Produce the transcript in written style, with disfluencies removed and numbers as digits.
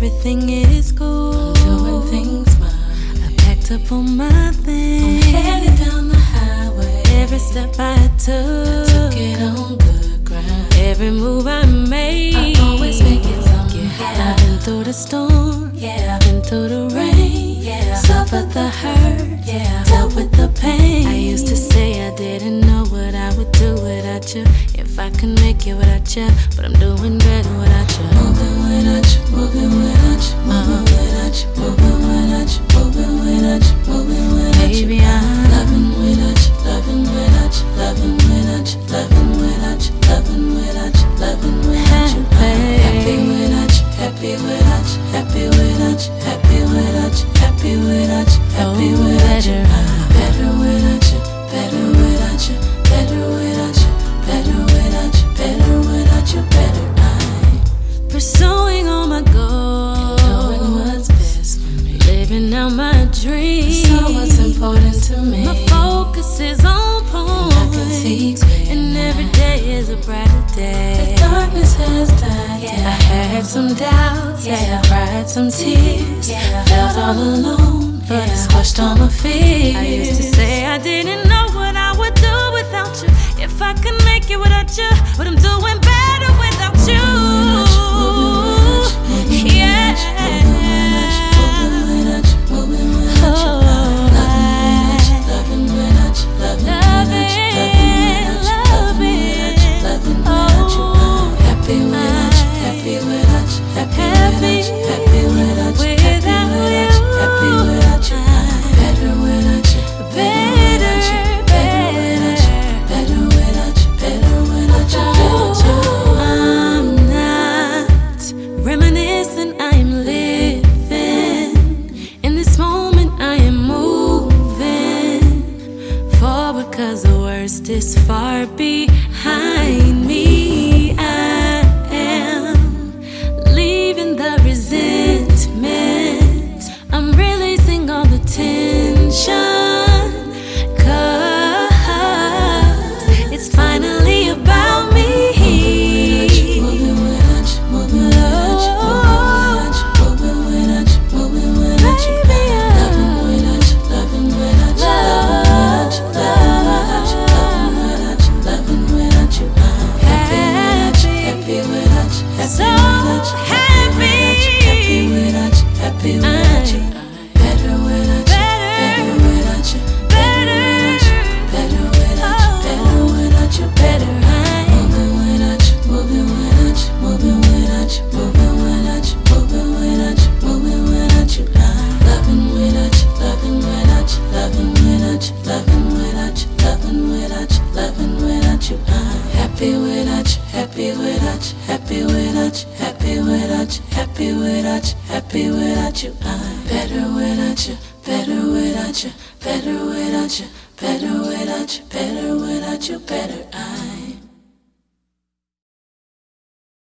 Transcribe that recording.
everything is cool. I'm doing things mine. I packed up all my things. I'm headed down the highway. Every step I took it on good ground. every move I made, I always make it somehow. I've been through the storm, Yeah, been through the rain, yeah, suffered the hurt, yeah, dealt with the pain. I used to say I didn't know what I would do without you, if I could make it without you, but I'm doing better without you. moving without you, moving without you, moving without you, moving without you, moving without you, moving without you. Baby, I'm loving without you, loving without you, loving without you, loving without you, loving without you, loving without you. Happy without you, happy without you, happy without you, happy without you, happy without you, happy without you. Better without you, better without you, better without you, better without you, better without you, better. pursuing all my goals, Knowing what's best for me, living out my dreams. so what's important to me. My focus is on point, I can see clear and every now. day is a brighter day. The darkness has died. Yeah, I had some doubts, Yeah. cried some tears, Yeah. felt all alone, but Yeah. squashed all my fears. I used to say I didn't know what I would do without you, if I could make it without you, but I'm doing better without you. Cause the worst is far behind me. I am leaving the resentment, I'm releasing all the tension, cause it's finally about me. Moving without you, moving without you, moving without you, moving without you, loving without you, loving without you, loving without you, happy without you, So happy without you, happy without you, better without you, better without you, better without you, better without you, better. Moving without you, moving without you, moving without you, moving without you, moving without you, moving without you, loving without you, loving without you, loving without you, loving without you, loving without you, loving without you, happy without you, happy without you, happy without you, happy without you, happy without you, happy without you, better without you, better without you, better without you, better without you, better without you, better.